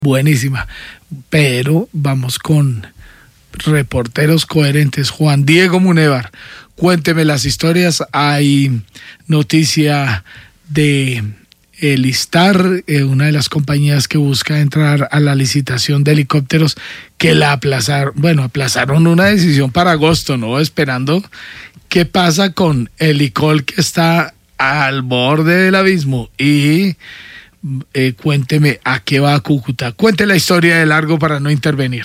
buenísima. Pero vamos con reporteros coherentes. Juan Diego Munevar, cuénteme las historias. Hay noticia de Elistar, una de las compañías que busca entrar a la licitación de helicópteros, que la aplazaron una decisión para agosto, ¿no? Esperando qué pasa con Helicol, que está al borde del abismo. Y cuénteme a qué va Cúcuta. Cuente la historia de largo para no intervenir.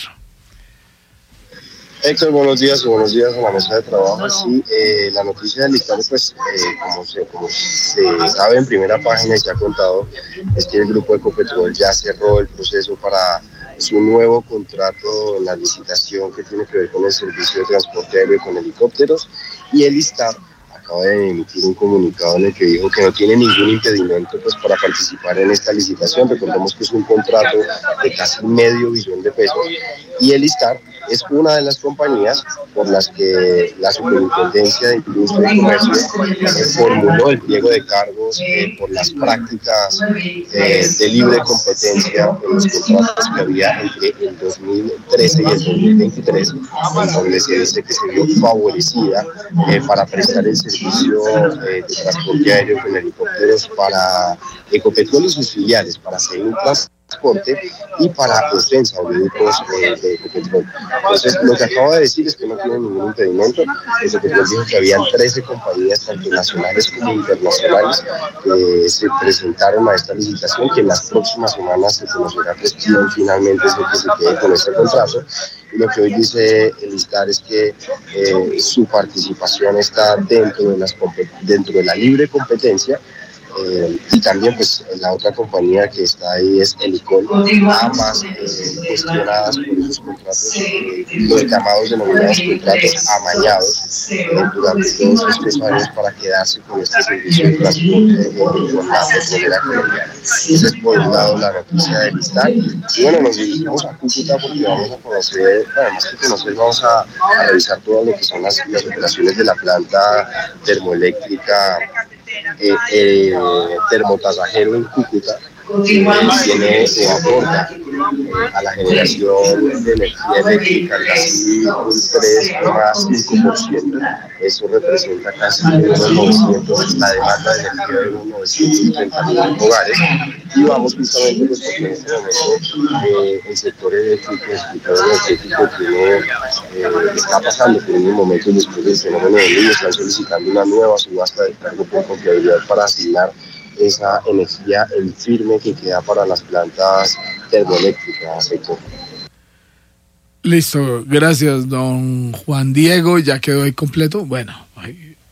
Héctor, buenos días a la mesa de trabajo. Sí, la noticia del Lictano, pues, como se sabe en primera página y se ha contado, es que el grupo Ecopetrol ya cerró el proceso para su nuevo contrato en la licitación que tiene que ver con el servicio de transporte aéreo con helicópteros, y el Listar acaba de emitir un comunicado en el que dijo que no tiene ningún impedimento, pues, para participar en esta licitación. Recordemos que es un contrato de casi $500 millones y el Listar es una de las compañías por las que la Superintendencia de Industria y Comercio formuló el pliego de cargos por las prácticas de libre competencia en los contratos que había entre el 2013 y el 2023, en donde se dice que se vio favorecida para prestar el servicio de transporte aéreo con helicópteros para Ecopetrol y sus filiales, para hacer un transporte y para defensa de grupos de Ecopetrol. Entonces, lo que acabo de decir es que no tiene ningún impedimento. Ecopetrol dijo que habían 13 compañías, tanto nacionales como internacionales, que se presentaron a esta licitación, que en las próximas semanas se conocerá pues quién finalmente es el que se quede con este contrato. Y lo que hoy dice el Listar es que su participación está dentro de la libre competencia. Y también pues la otra compañía que está ahí es Helicol, ambas gestionadas por esos contratos, los llamados denominados contratos amañados, durante todos estos años para quedarse con este servicio de transporte con la petrolera colombiana. Esa es por un lado la noticia del Listar. Y bueno, nos dirigimos a Cúcuta porque vamos a conocer, además que conocer, vamos a revisar todo lo que son las operaciones de la planta termoeléctrica termotasajero en Cúcuta. Aporta a la generación de energía eléctrica casi un 3,5%. Eso representa casi unos 900, la demanda de energía de unos 930.000 hogares. Y vamos justamente pues, porque en este momento el sector eléctrico, está pasando por unos momentos después del fenómeno del niño. Están solicitando una nueva subasta de cargo por confiabilidad para asignar esa energía en firme que queda para las plantas termoeléctricas. Listo, gracias, don Juan Diego, ya quedó ahí completo. Bueno,